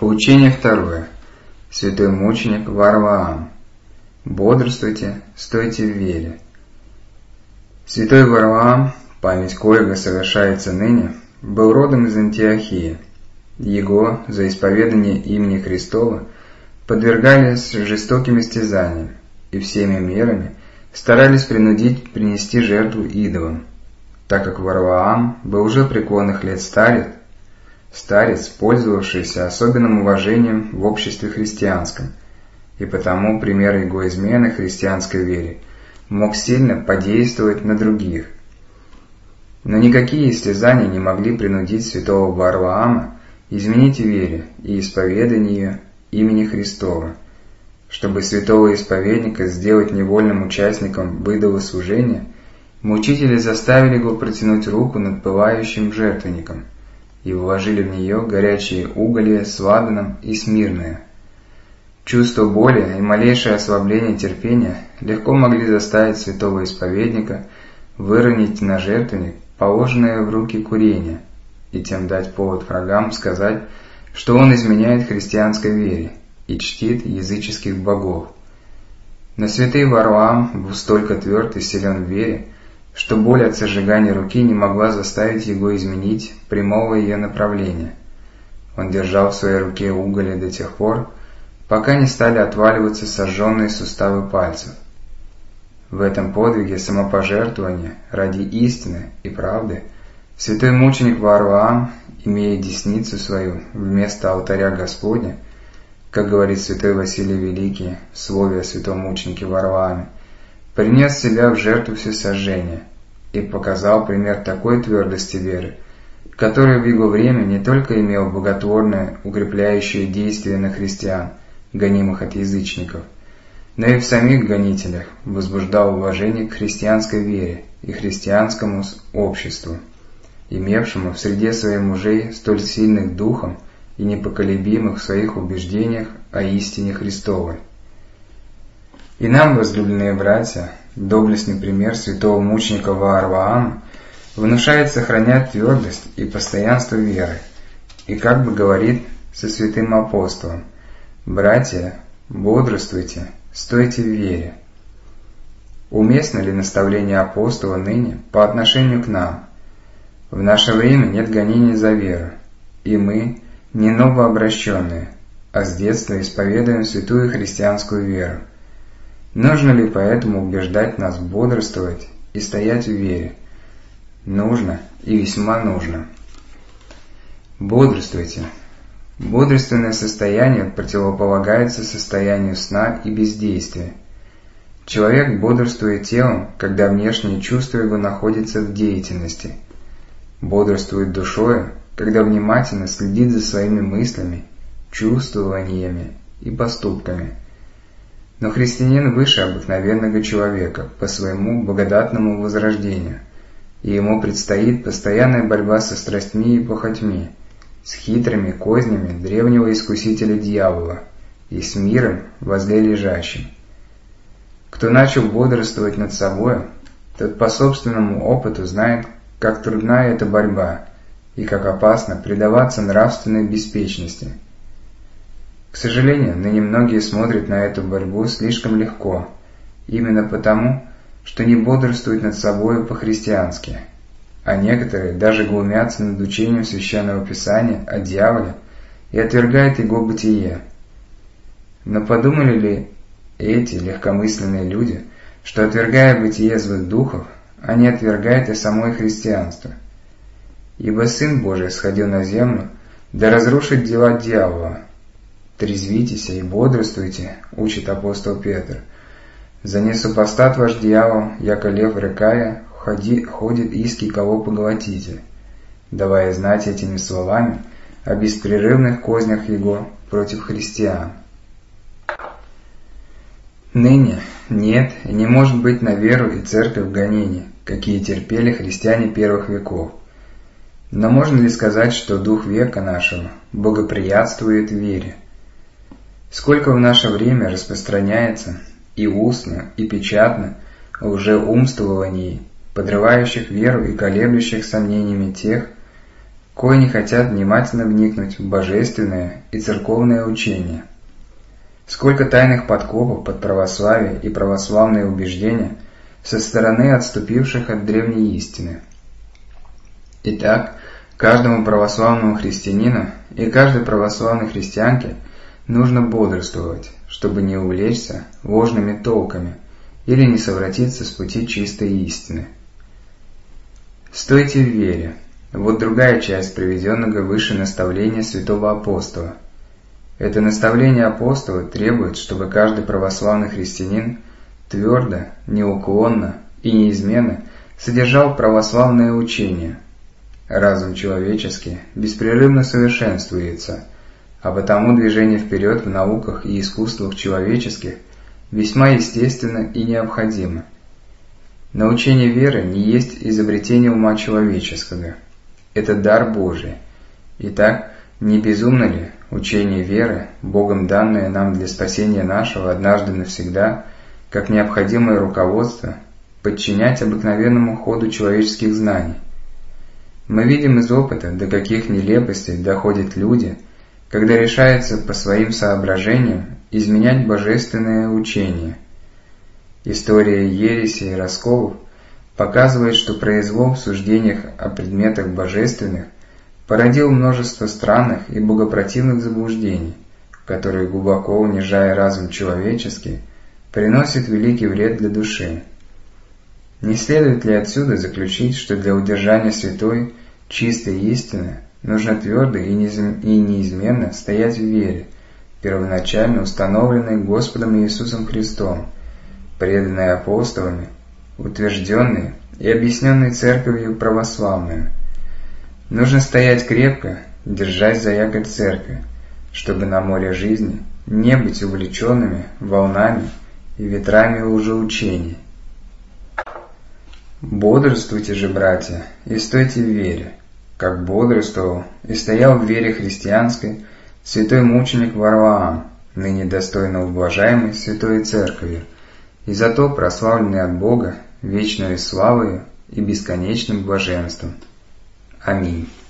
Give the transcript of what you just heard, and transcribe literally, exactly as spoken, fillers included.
Поучение второе. Святой мученик Варлаам. Бодрствуйте, стойте в вере. Святой Варлаам, память коего совершается ныне, был родом из Антиохии. Его за исповедание имени Христова подвергались жестоким истязаниям и всеми мерами старались принудить принести жертву идолам, так как Варлаам был уже преклонных лет старец, старец, пользовавшийся особенным уважением в обществе христианском, и потому пример его измены христианской вере мог сильно подействовать на других. Но никакие истязания не могли принудить святого Варлаама изменить вере и исповеданию имени Христова. Чтобы святого исповедника сделать невольным участником идолослужения, мучители заставили его протянуть руку над пылающим жертвенником и вложили в нее горячие уголья с ладаном и смирное. Чувство боли и малейшее ослабление терпения легко могли заставить святого исповедника выронить на жертвенник положенное в руки курение и тем дать повод врагам сказать, что он изменяет христианской вере и чтит языческих богов. Но святый Варлаам был столько тверд и силен в вере, что боль от сожигания руки не могла заставить его изменить прямого ее направления. Он держал в своей руке уголья до тех пор, пока не стали отваливаться сожженные суставы пальцев. В этом подвиге самопожертвования ради истины и правды святой мученик Варлаам, имея десницу свою вместо алтаря Господня, как говорит святой Василий Великий в слове о святом мученике Варлааме, принес себя в жертву всесожжения и показал пример такой твердости веры, который в его время не только имел благотворное укрепляющее действие на христиан, гонимых от язычников, но и в самих гонителях возбуждал уважение к христианской вере и христианскому обществу, имевшему в среде своих мужей столь сильных духом и непоколебимых в своих убеждениях о истине Христовой. И нам, возлюбленные братья, доблестный пример святого мученика Варлаама внушает сохранять твердость и постоянство веры, и как бы говорит со святым апостолом: «Братья, бодрствуйте, стойте в вере». Уместно ли наставление апостола ныне по отношению к нам? В наше время нет гонений за веру, и мы не новообращенные, а с детства исповедуем святую христианскую веру. Нужно ли поэтому убеждать нас бодрствовать и стоять в вере? Нужно и весьма нужно. Бодрствуйте. Бодрственное состояние противополагается состоянию сна и бездействия. Человек бодрствует телом, когда внешние чувства его находятся в деятельности. Бодрствует душою, когда внимательно следит за своими мыслями, чувствованиями и поступками. Но христианин выше обыкновенного человека по своему благодатному возрождению, и ему предстоит постоянная борьба со страстьми и похотьми, с хитрыми кознями древнего искусителя дьявола и с миром возле лежащим. Кто начал бодрствовать над собой, тот по собственному опыту знает, как трудна эта борьба и как опасно предаваться нравственной беспечности. К сожалению, ныне многие смотрят на эту борьбу слишком легко, именно потому, что не бодрствуют над собой по-христиански, а некоторые даже глумятся над учением Священного Писания о дьяволе и отвергают его бытие. Но подумали ли эти легкомысленные люди, что, отвергая бытие злых духов, они отвергают и самое христианство? Ибо Сын Божий сходил на землю, да разрушить дела дьявола. «Трезвитесь и бодрствуйте», — учит апостол Петр. «За не супостат ваш дьявол, яко лев рыкая, ходи, ходит иски кого поглотите», давая знать этими словами о беспрерывных кознях его против христиан. Ныне нет и не может быть на веру и церковь гонений, какие терпели христиане первых веков. Но можно ли сказать, что дух века нашего благоприятствует вере? Сколько в наше время распространяется и устно, и печатно лжеумствований, подрывающих веру и колеблющих сомнениями тех, кои не хотят внимательно вникнуть в божественное и церковное учение. Сколько тайных подкопов под православие и православные убеждения со стороны отступивших от древней истины. Итак, каждому православному христианину и каждой православной христианке нужно бодрствовать, чтобы не увлечься ложными толками или не совратиться с пути чистой истины. Стойте в вере. Вот другая часть приведенного выше наставления святого апостола. Это наставление апостола требует, чтобы каждый православный христианин твердо, неуклонно и неизменно содержал православное учение. Разум человеческий беспрерывно совершенствуется, а потому движение вперед в науках и искусствах человеческих весьма естественно и необходимо. Но учение веры не есть изобретение ума человеческого. Это дар Божий. Итак, не безумно ли учение веры, Богом данное нам для спасения нашего однажды навсегда, как необходимое руководство, подчинять обыкновенному ходу человеческих знаний? Мы видим из опыта, до каких нелепостей доходят люди, когда решаются по своим соображениям изменять божественное учение. История ереси и расколов показывает, что произвол в суждениях о предметах божественных породил множество странных и богопротивных заблуждений, которые, глубоко унижая разум человеческий, приносят великий вред для души. Не следует ли отсюда заключить, что для удержания святой, чистой истины нужно твердо и неизменно стоять в вере, первоначально установленной Господом Иисусом Христом, преданной апостолами, утвержденной и объясненной Церковью православную? Нужно стоять крепко, держась за якорь Церкви, чтобы на море жизни не быть увлеченными волнами и ветрами лжеучений. Бодрствуйте же, братья, и стойте в вере, как бодрствовал и стоял в вере христианской святой мученик Варлаам, ныне достойно ублажаемый Святой Церковью, и зато прославленный от Бога вечной славою и бесконечным блаженством. Аминь.